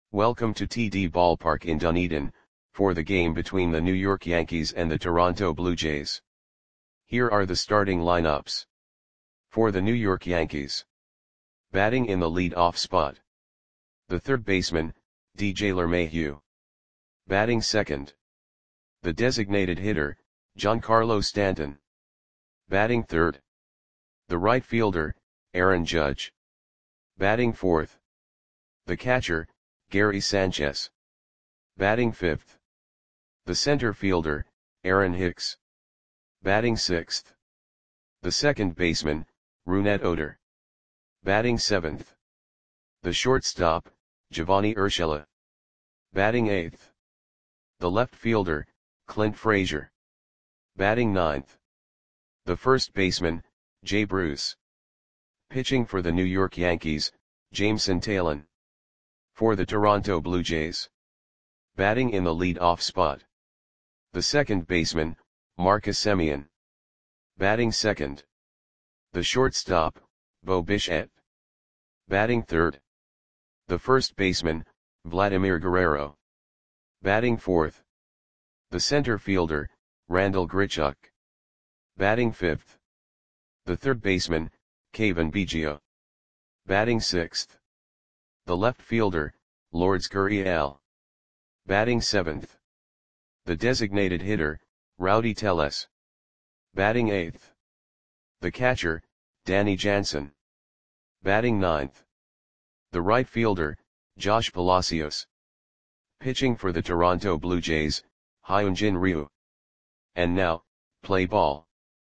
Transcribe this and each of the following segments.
Welcome to TD Ballpark in Dunedin, for the game between the New York Yankees and the Toronto Blue Jays. Here are the starting lineups. For the New York Yankees. Batting in the lead-off spot. The third baseman, DJ LeMahieu. Batting second. The designated hitter, Giancarlo Stanton. Batting third. The right fielder, Aaron Judge. Batting fourth. The catcher, Gary Sanchez. Batting fifth. The center fielder, Aaron Hicks. Batting sixth. The second baseman, Rougned Odor. Batting seventh. The shortstop, Giovanni Urshela. Batting eighth. The left fielder, Clint Frazier. Batting ninth. The first baseman, Jay Bruce. Pitching for the New York Yankees, Jameson Taillon. For the Toronto Blue Jays. Batting in the lead-off spot. The second baseman, Marcus Semien. Batting second. The shortstop, Bo Bichette. Batting third. The first baseman, Vladimir Guerrero. Batting fourth. The center fielder, Randal Grichuk. Batting fifth. The third baseman, Cavan Biggio. Batting sixth. The left fielder, Lourdes Gurriel. Batting seventh. The designated hitter, Rowdy Tellez. Batting eighth. The catcher, Danny Jansen. Batting ninth. The right fielder, Josh Palacios. Pitching for the Toronto Blue Jays, Hyunjin Ryu. And now, play ball.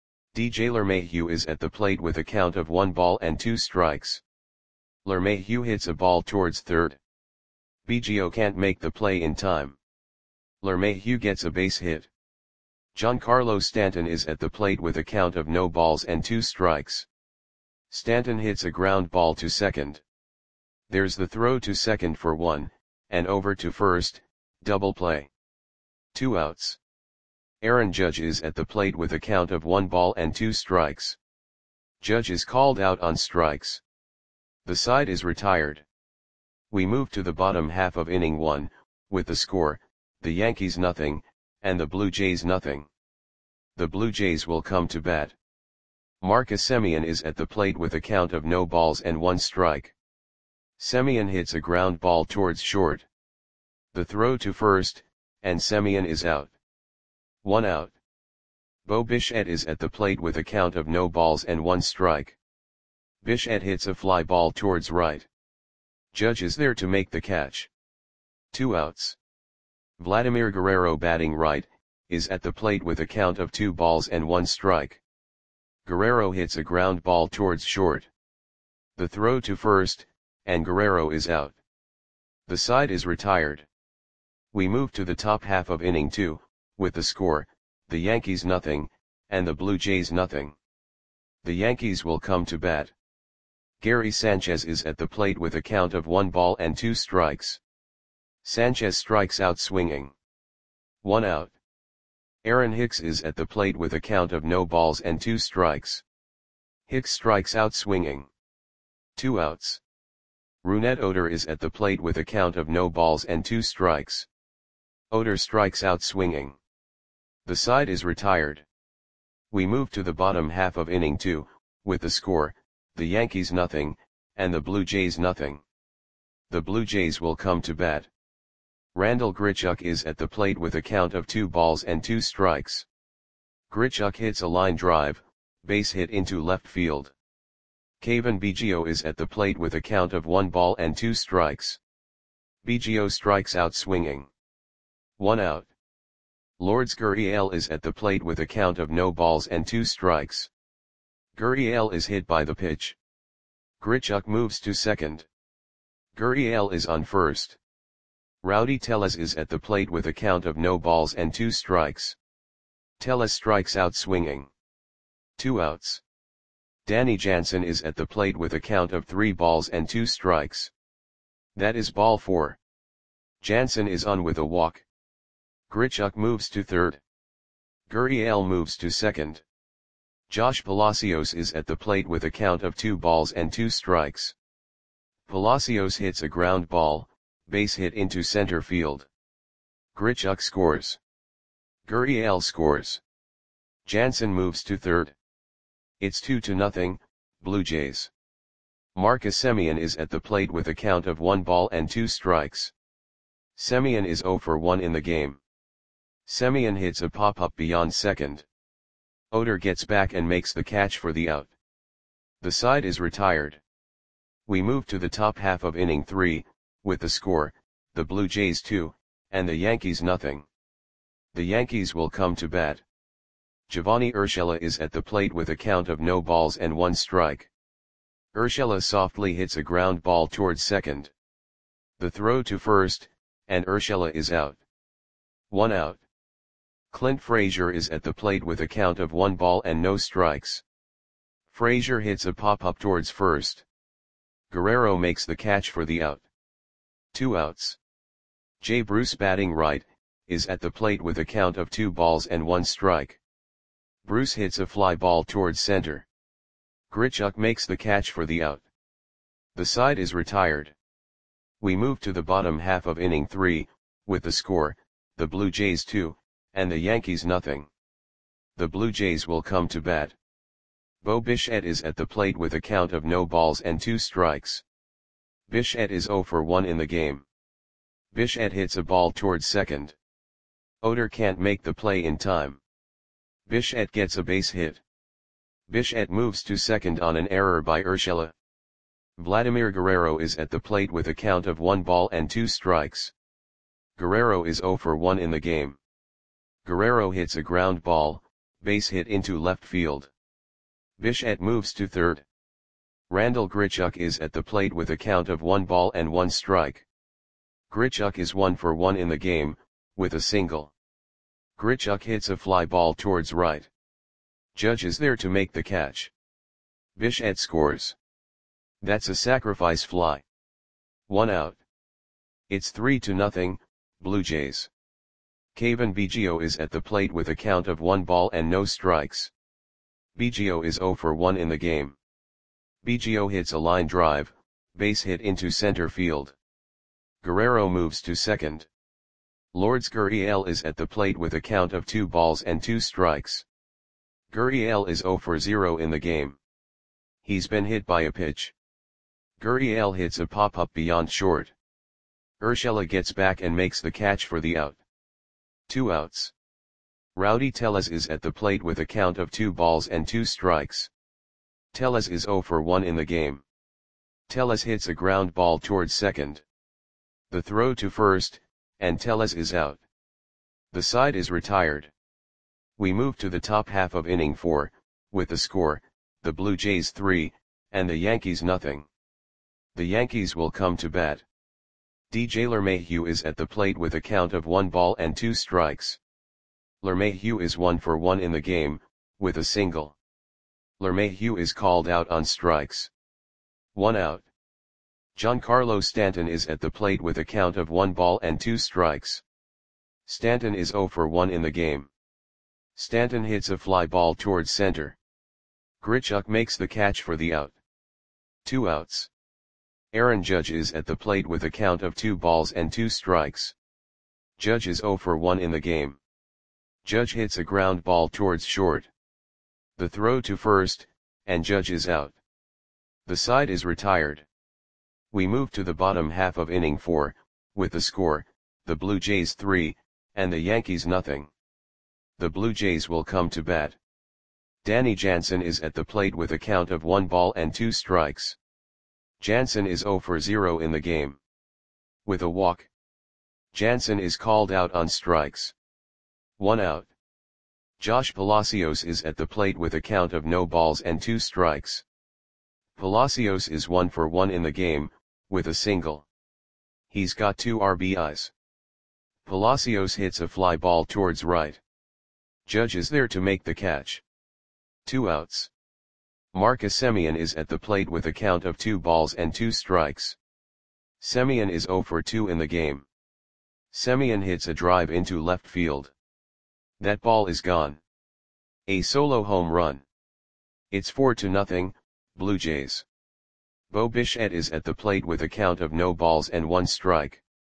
DJ LeMahieu is at the plate with a count of 1-2 strikes. LeMahieu hits a ball towards third. Biggio can't make the play in time. LeMahieu gets a base hit. Giancarlo Stanton is at the plate with a count of 0-2 strikes. Stanton hits a ground ball to second. There's the throw to second for 1, and over to first, double play. 2 outs. Aaron Judge is at the plate with a count of 1-2 strikes. Judge is called out on strikes. The side is retired. We move to the bottom half of inning 1, with the score, the Yankees nothing, and the Blue Jays nothing. The Blue Jays will come to bat. Marcus Semien is at the plate with a count of 0-1 strike. Semien hits a ground ball towards short. The throw to first, and Semien is out. 1 out. Bo Bichette is at the plate with a count of 0-1 strike. Bichette hits a fly ball towards right. Judge is there to make the catch. 2 outs. Vladimir Guerrero batting right, is at the plate with a count of 2-1 strike. Guerrero hits a ground ball towards short. The throw to first, and Guerrero is out. The side is retired. We move to the top half of inning 2, with the score, the Yankees nothing, and the Blue Jays nothing. The Yankees will come to bat. Gary Sanchez is at the plate with a count of 1-2 strikes. Sanchez strikes out swinging. 1 out. Aaron Hicks is at the plate with a count of 0-2 strikes. Hicks strikes out swinging. 2 outs. Rougned Odor is at the plate with a count of 0-2 strikes. Odor strikes out swinging. The side is retired. We move to the bottom half of inning 2, with the score, the Yankees nothing, and the Blue Jays nothing. The Blue Jays will come to bat. Randal Grichuk is at the plate with a count of 2-2 strikes. Grichuk hits a line drive, base hit into left field. Cavan Biggio is at the plate with a count of 1-2 strikes. Biggio strikes out swinging. 1 out. Lourdes Gurriel is at the plate with a count of 0-2 strikes. Gurriel is hit by the pitch. Grichuk moves to second. Gurriel is on first. Rowdy Tellez is at the plate with a count of 0-2 strikes. Tellez strikes out swinging. 2 outs. Danny Jansen is at the plate with a count of 3-2 strikes. That is ball 4. Jansen is on with a walk. Grichuk moves to third. Gurriel moves to second. Josh Palacios is at the plate with a count of 2-2 strikes. Palacios hits a ground ball, base hit into center field. Grichuk scores. Gurriel scores. Jansen moves to third. It's 2-0, Blue Jays. Marcus Semien is at the plate with a count of 1 ball and 2 strikes. Semien is 0 for 1 in the game. Semien hits a pop-up beyond second. Oder gets back and makes the catch for the out. The side is retired. We move to the top half of inning 3, with the score, the Blue Jays 2, and the Yankees nothing. The Yankees will come to bat. Giovanni Urshela is at the plate with a count of no balls and 1 strike. Urshela softly hits a ground ball towards second. The throw to first, and Urshela is out. 1 out. Clint Frazier is at the plate with a count of 1 ball and no strikes. Frazier hits a pop-up towards first. Guerrero makes the catch for the out. 2 outs. Jay Bruce, batting right, is at the plate with a count of 2 balls and 1 strike. Bruce hits a fly ball towards center. Grichuk makes the catch for the out. The side is retired. We move to the bottom half of inning 3, with the score, the Blue Jays 2, and the Yankees nothing. The Blue Jays will come to bat. Bo Bichette is at the plate with a count of no balls and 2 strikes. Bichette is 0 for 1 in the game. Bichette hits a ball towards second. Oder can't make the play in time. Bichette gets a base hit. Bichette moves to second on an error by Urshela. Vladimir Guerrero is at the plate with a count of 1 ball and 2 strikes. Guerrero is 0 for 1 in the game. Guerrero hits a ground ball, base hit into left field. Bichette moves to third. Randall Grichuk is at the plate with a count of 1 ball and 1 strike. Grichuk is 1 for 1 in the game, with a single. Grichuk hits a fly ball towards right. Judge is there to make the catch. Bichette scores. That's a sacrifice fly. 1 out. It's 3-0, Blue Jays. Cavan Biggio is at the plate with a count of 1 ball and no strikes. Biggio is 0 for 1 in the game. Biggio hits a line drive, base hit into center field. Guerrero moves to second. Lourdes Gurriel is at the plate with a count of 2 balls and 2 strikes. Gurriel is 0 for 0 in the game. He's been hit by a pitch. Gurriel hits a pop-up beyond short. Urshela gets back and makes the catch for the out. 2 outs. Rowdy Tellez is at the plate with a count of 2 balls and 2 strikes. Tellez is 0 for 1 in the game. Tellez hits a ground ball towards second. The throw to first, and Tellez is out. The side is retired. We move to the top half of inning 4, with the score, the Blue Jays 3, and the Yankees nothing. The Yankees will come to bat. DJ LeMahieu is at the plate with a count of 1 ball and 2 strikes. LeMahieu is 1 for 1 in the game, with a single. LeMahieu is called out on strikes. 1 out. Giancarlo Stanton is at the plate with a count of 1 ball and 2 strikes. Stanton is 0 for 1 in the game. Stanton hits a fly ball towards center. Grichuk makes the catch for the out. 2 outs. Aaron Judge is at the plate with a count of 2 balls and 2 strikes. Judge is 0 for 1 in the game. Judge hits a ground ball towards short. The throw to first, and Judge is out. The side is retired. We move to the bottom half of inning 4, with the score, the Blue Jays 3, and the Yankees nothing. The Blue Jays will come to bat. Danny Jansen is at the plate with a count of 1 ball and 2 strikes. Jansen is 0 for 0 in the game. With a walk. Jansen is called out on strikes. 1 out. Josh Palacios is at the plate with a count of no balls and 2 strikes. Palacios is 1 for 1 in the game, with a single. He's got 2 RBIs. Palacios hits a fly ball towards right. Judge is there to make the catch. 2 outs. Marcus Semien is at the plate with a count of 2 balls and 2 strikes. Semien is 0 for 2 in the game. Semien hits a drive into left field. That ball is gone. A solo home run. It's 4-0, Blue Jays. Bo Bichette is at the plate with a count of no balls and 1 strike.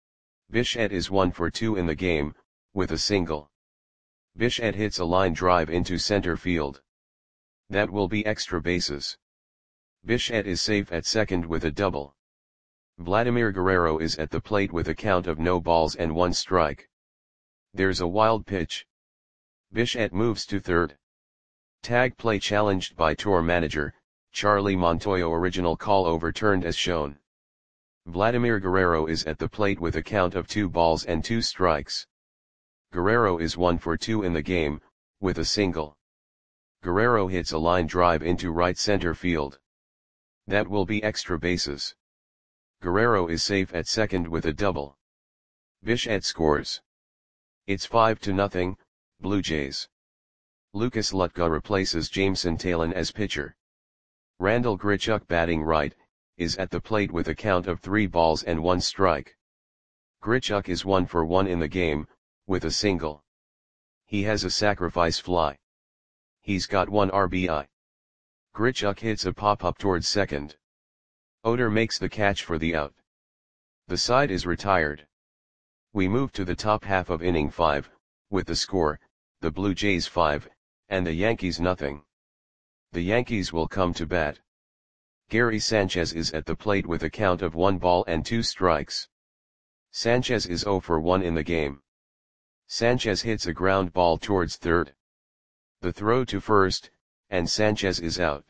Bichette is 1 for 2 in the game, with a single. Bichette hits a line drive into center field. That will be extra bases. Bichette is safe at second with a double. Vladimir Guerrero is at the plate with a count of no balls and 1 strike. There's a wild pitch. Bichette moves to third. Tag play challenged by tour manager, Charlie Montoyo. Original call overturned as shown. Vladimir Guerrero is at the plate with a count of 2 balls and 2 strikes. Guerrero is 1 for 2 in the game, with a single. Guerrero hits a line drive into right center field. That will be extra bases. Guerrero is safe at second with a double. Bichette scores. It's 5-0, Blue Jays. Lucas Lutka replaces Jameson Taillon as pitcher. Randall Grichuk, batting right, is at the plate with a count of 3 balls and 1 strike. Grichuk is 1 for 1 in the game, with a single. He has a sacrifice fly. He's got 1 RBI. Grichuk hits a pop-up towards second. Oder makes the catch for the out. The side is retired. We move to the top half of inning 5, with the score, the Blue Jays 5, and the Yankees nothing. The Yankees will come to bat. Gary Sanchez is at the plate with a count of 1 ball and 2 strikes. Sanchez is 0 for 1 in the game. Sanchez hits a ground ball towards third. The throw to first, and Sanchez is out.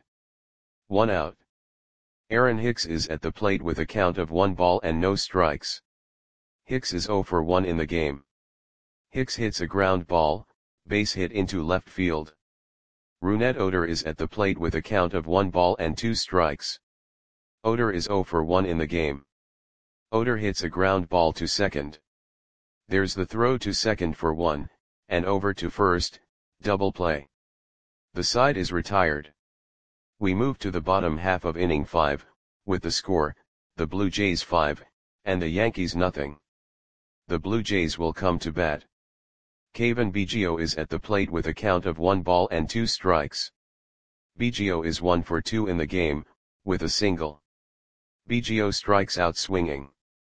1 out. Aaron Hicks is at the plate with a count of 1 ball and no strikes. Hicks is 0 for 1 in the game. Hicks hits a ground ball, base hit into left field. Rougned Odor is at the plate with a count of 1 ball and 2 strikes. Odor is 0 for 1 in the game. Odor hits a ground ball to second. There's the throw to second for 1, and over to first, double play. The side is retired. We move to the bottom half of inning 5, with the score, the Blue Jays 5, and the Yankees nothing. The Blue Jays will come to bat. Cavan Biggio is at the plate with a count of 1 ball and 2 strikes. Biggio is 1 for 2 in the game, with a single. Biggio strikes out swinging.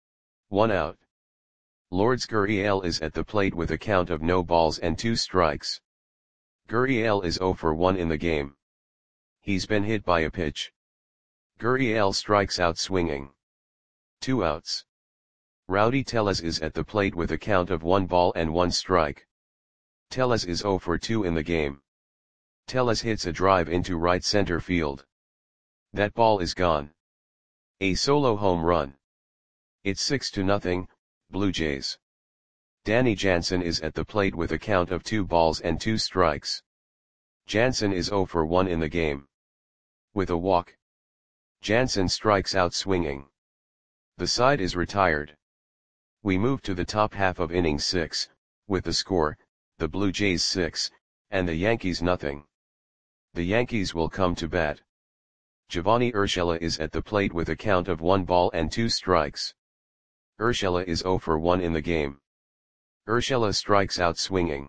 1 out. Lourdes Gurriel is at the plate with a count of no balls and 2 strikes. Gurriel is 0 for 1 in the game. He's been hit by a pitch. Gurriel strikes out swinging. 2 outs. Rowdy Tellez is at the plate with a count of 1 ball and 1 strike. Tellez is 0 for 2 in the game. Tellez hits a drive into right center field. That ball is gone. A solo home run. It's 6-0, Blue Jays. Danny Jansen is at the plate with a count of 2 balls and 2 strikes. Jansen is 0 for 1 in the game. With a walk. Jansen strikes out swinging. The side is retired. We move to the top half of inning 6, with the score, the Blue Jays 6, and the Yankees nothing. The Yankees will come to bat. Giovanni Urshela is at the plate with a count of 1 ball and 2 strikes. Urshela is 0 for 1 in the game. Urshela strikes out swinging.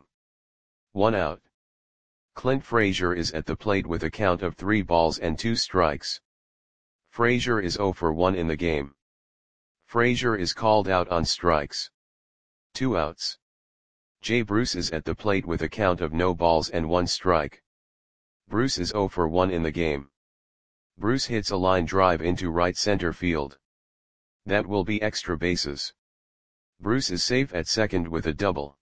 1 out. Clint Frazier is at the plate with a count of 3 balls and 2 strikes. Frazier is 0 for 1 in the game. Frazier is called out on strikes. 2 outs. Jay Bruce is at the plate with a count of no balls and 1 strike. Bruce is 0 for 1 in the game. Bruce hits a line drive into right center field. That will be extra bases. Bruce is safe at second with a double.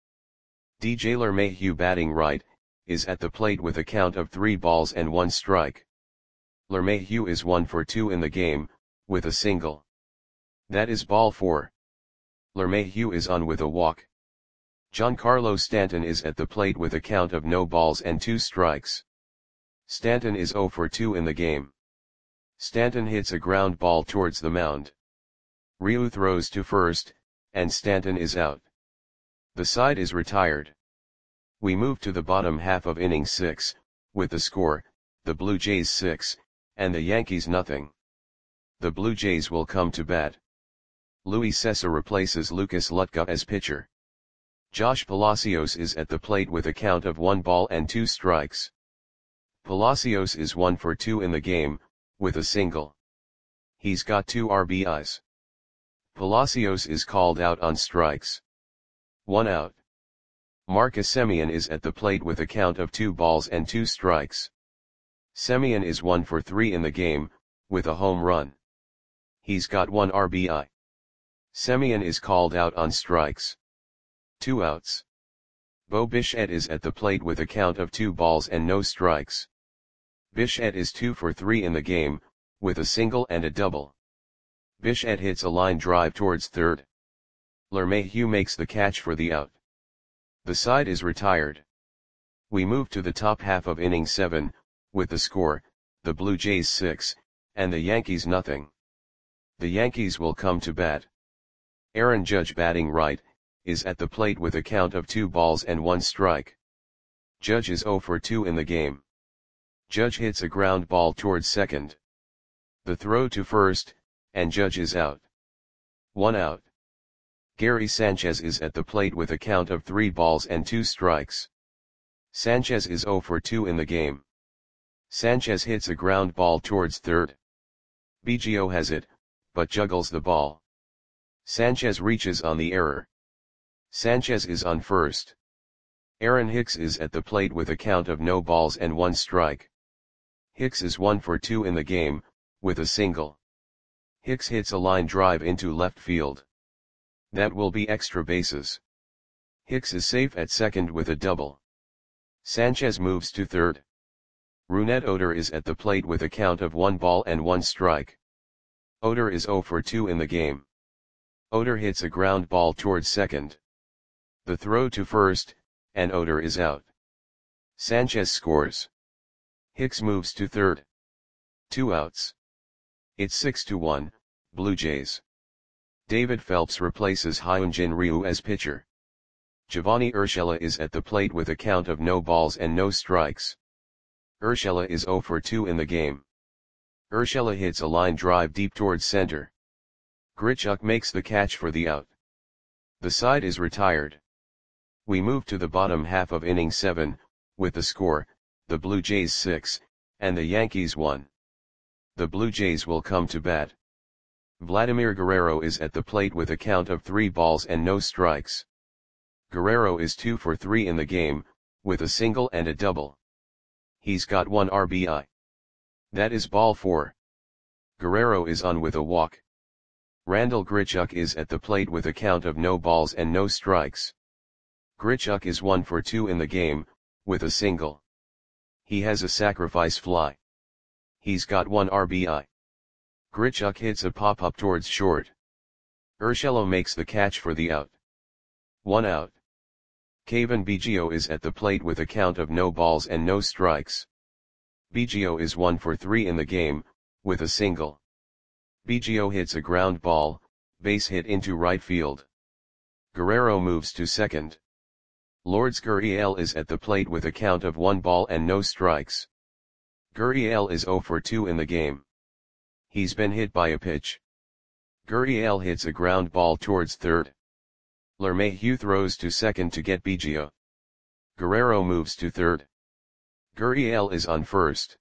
DJ LeMahieu, batting right, is at the plate with a count of 3 balls and 1 strike. LeMahieu is 1 for 2 in the game, with a single. That is ball 4. LeMahieu is on with a walk. Giancarlo Stanton is at the plate with a count of no balls and 2 strikes. Stanton is 0 for 2 in the game. Stanton hits a ground ball towards the mound. Ryu throws to first, and Stanton is out. The side is retired. We move to the bottom half of inning 6, with the score, the Blue Jays 6, and the Yankees nothing. The Blue Jays will come to bat. Luis Cessa replaces Lucas Lutka as pitcher. Josh Palacios is at the plate with a count of 1 ball and 2 strikes. Palacios is 1 for 2 in the game, with a single. He's got 2 RBIs. Palacios is called out on strikes. 1 out. Marcus Semien is at the plate with a count of 2 balls and 2 strikes. Semien is 1 for 3 in the game, with a home run. He's got 1 RBI. Semien is called out on strikes. 2 outs. Bo Bichette is at the plate with a count of 2 balls and no strikes. Bichette is 2 for 3 in the game, with a single and a double. Bichette hits a line drive towards third. LeMahieu makes the catch for the out. The side is retired. We move to the top half of inning 7, with the score, the Blue Jays 6, and the Yankees nothing. The Yankees will come to bat. Aaron Judge, batting right, is at the plate with a count of 2 balls and 1 strike. Judge is 0 for 2 in the game. Judge hits a ground ball towards second. The throw to first, and Judge is out. 1 out. Gary Sanchez is at the plate with a count of 3 balls and 2 strikes. Sanchez is 0 for 2 in the game. Sanchez hits a ground ball towards third. Biggio has it, but juggles the ball. Sanchez reaches on the error. Sanchez is on first. Aaron Hicks is at the plate with a count of no balls and 1 strike. Hicks is 1 for 2 in the game, with a single. Hicks hits a line drive into left field. That will be extra bases. Hicks is safe at second with a double. Sanchez moves to third. Rougned Odor is at the plate with a count of 1 ball and 1 strike. Odor is 0 for 2 in the game. Odor hits a ground ball towards second. The throw to first, and Odor is out. Sanchez scores. Hicks moves to third. 2 outs. It's 6-1, Blue Jays. David Phelps replaces Hyunjin Ryu as pitcher. Giovanni Urshela is at the plate with a count of no balls and no strikes. Urshela is 0 for 2 in the game. Urshela hits a line drive deep towards center. Grichuk makes the catch for the out. The side is retired. We move to the bottom half of inning 7, with the score, the Blue Jays 6, and the Yankees 1. The Blue Jays will come to bat. Vladimir Guerrero is at the plate with a count of 3 balls and no strikes. Guerrero is 2 for 3 in the game, with a single and a double. He's got 1 RBI. That is ball 4. Guerrero is on with a walk. Randall Grichuk is at the plate with a count of no balls and no strikes. Grichuk is 1 for 2 in the game, with a single. He has a sacrifice fly. He's got 1 RBI. Grichuk hits a pop-up towards short. Urshela makes the catch for the out. 1 out. Cavan Biggio is at the plate with a count of no balls and no strikes. Biggio is 1 for 3 in the game, with a single. Biggio hits a ground ball, base hit into right field. Guerrero moves to second. Lourdes Gurriel is at the plate with a count of 1 ball and no strikes. Gurriel is 0 for 2 in the game. He's been hit by a pitch. Gurriel hits a ground ball towards third. LeMahieu throws to second to get Biggio. Guerrero moves to third. Gurriel is on first.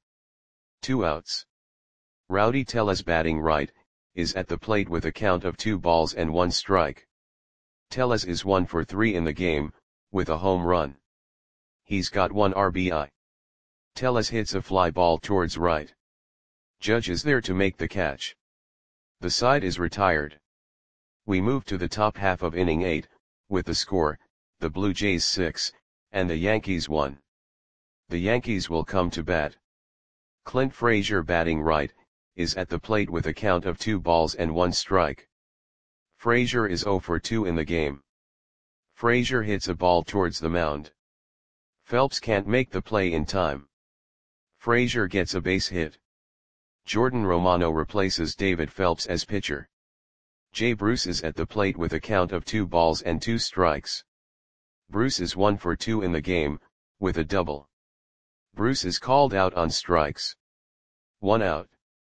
2 outs. Rowdy Tellez, batting right, is at the plate with a count of 2 balls and 1 strike. Tellez is 1 for 3 in the game, with a home run. He's got 1 RBI. Tellez hits a fly ball towards right. Judge is there to make the catch. The side is retired. We move to the top half of inning 8, with the score, the Blue Jays 6, and the Yankees 1. The Yankees will come to bat. Clint Frazier, batting right, is at the plate with a count of 2 balls and 1 strike. Frazier is 0 for 2 in the game. Frazier hits a ball towards the mound. Phelps can't make the play in time. Frazier gets a base hit. Jordan Romano replaces David Phelps as pitcher. Jay Bruce is at the plate with a count of 2 balls and 2 strikes. Bruce is 1 for 2 in the game, with a double. Bruce is called out on strikes. 1 out.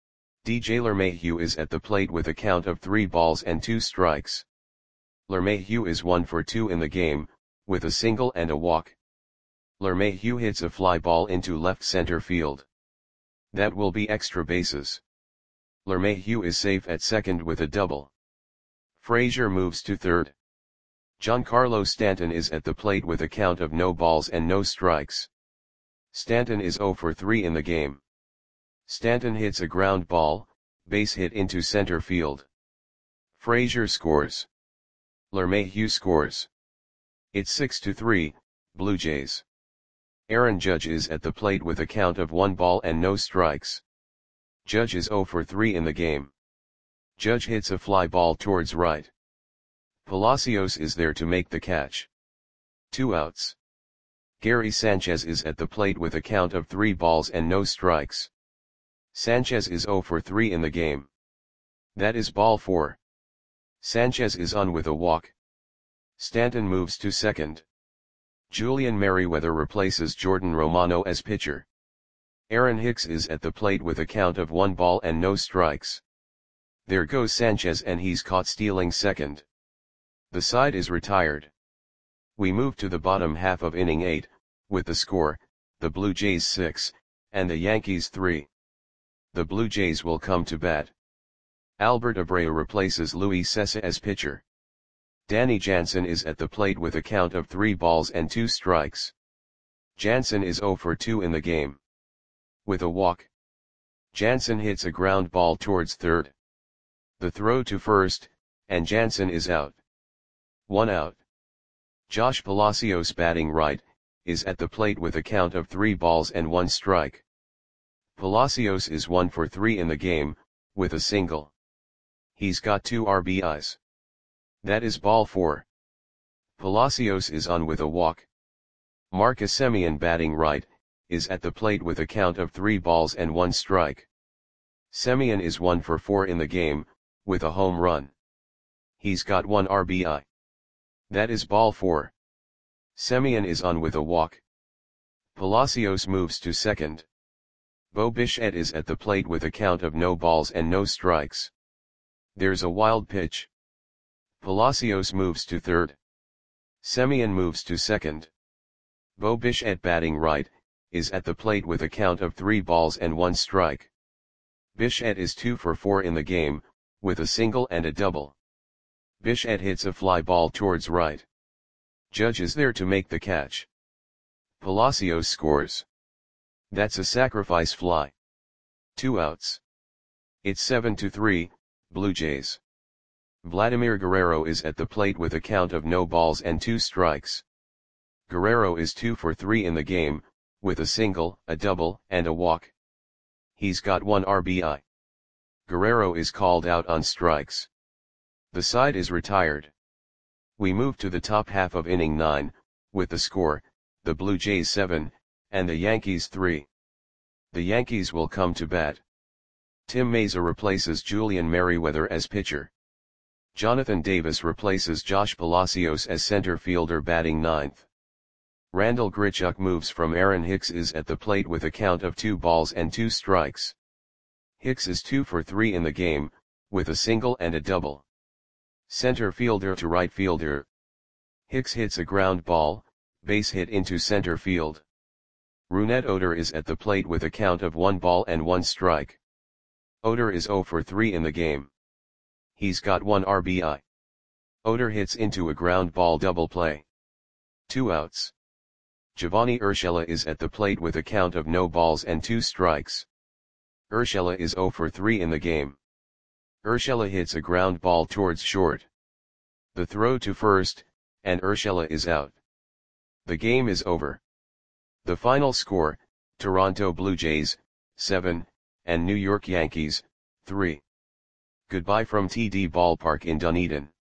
DJ LeMahieu is at the plate with a count of 3 balls and 2 strikes. LeMahieu is 1 for 2 in the game, with a single and a walk. LeMahieu hits a fly ball into left center field. That will be extra bases. LeMahieu is safe at second with a double. Frazier moves to third. Giancarlo Stanton is at the plate with a count of no balls and no strikes. Stanton is 0 for 3 in the game. Stanton hits a ground ball, base hit into center field. Frazier scores. LeMahieu scores. It's 6-3, Blue Jays. Aaron Judge is at the plate with a count of 1 ball and no strikes. Judge is 0 for 3 in the game. Judge hits a fly ball towards right. Palacios is there to make the catch. 2 outs. Gary Sanchez is at the plate with a count of 3 balls and no strikes. Sanchez is 0 for 3 in the game. That is ball 4. Sanchez is on with a walk. Stanton moves to second. Julian Merryweather replaces Jordan Romano as pitcher. Aaron Hicks is at the plate with a count of 1 ball and no strikes. There goes Sanchez and he's caught stealing second. The side is retired. We move to the bottom half of inning 8, with the score, the Blue Jays 6, and the Yankees 3. The Blue Jays will come to bat. Albert Abreu replaces Luis Cessa as pitcher. Danny Jansen is at the plate with a count of 3 balls and 2 strikes. Jansen is 0 for 2 in the game. With a walk. Jansen hits a ground ball towards third. The throw to first, and Jansen is out. 1 out. Josh Palacios batting right, is at the plate with a count of 3 balls and 1 strike. Palacios is 1 for 3 in the game, with a single. He's got 2 RBIs. That is ball 4. Palacios is on with a walk. Marcus Semien batting right, is at the plate with a count of 3 balls and 1 strike. Semien is 1 for 4 in the game, with a home run. He's got 1 RBI. That is ball 4. Semien is on with a walk. Palacios moves to second. Bo Bichette is at the plate with a count of no balls and no strikes. There's a wild pitch. Palacios moves to third. Semien moves to second. Bo Bichette batting right, is at the plate with a count of 3 balls and 1 strike. Bichette is 2 for 4 in the game, with a single and a double. Bichette hits a fly ball towards right. Judge is there to make the catch. Palacios scores. That's a sacrifice fly. 2 outs. It's 7-3, Blue Jays. Vladimir Guerrero is at the plate with a count of no balls and 2 strikes. Guerrero is 2 for 3 in the game, with a single, a double, and a walk. He's got 1 RBI. Guerrero is called out on strikes. The side is retired. We move to the top half of inning 9, with the score, the Blue Jays 7, and the Yankees 3. The Yankees will come to bat. Tim Mayza replaces Julian Merryweather as pitcher. Jonathan Davis replaces Josh Palacios as center fielder batting 9th. Randall Grichuk moves from Aaron Hicks is at the plate with a count of 2 balls and 2 strikes. Hicks is 2 for 3 in the game, with a single and a double. Center fielder to right fielder. Hicks hits a ground ball, base hit into center field. Rougned Odor is at the plate with a count of 1 ball and 1 strike. Odor is 0 for 3 in the game. He's got 1 RBI. Odor hits into a ground ball double play. 2 outs. Giovanni Urshela is at the plate with a count of no balls and 2 strikes. Urshela is 0 for 3 in the game. Urshela hits a ground ball towards short. The throw to first, and Urshela is out. The game is over. The final score, Toronto Blue Jays, 7, and New York Yankees, 3. Goodbye from TD Ballpark in Dunedin.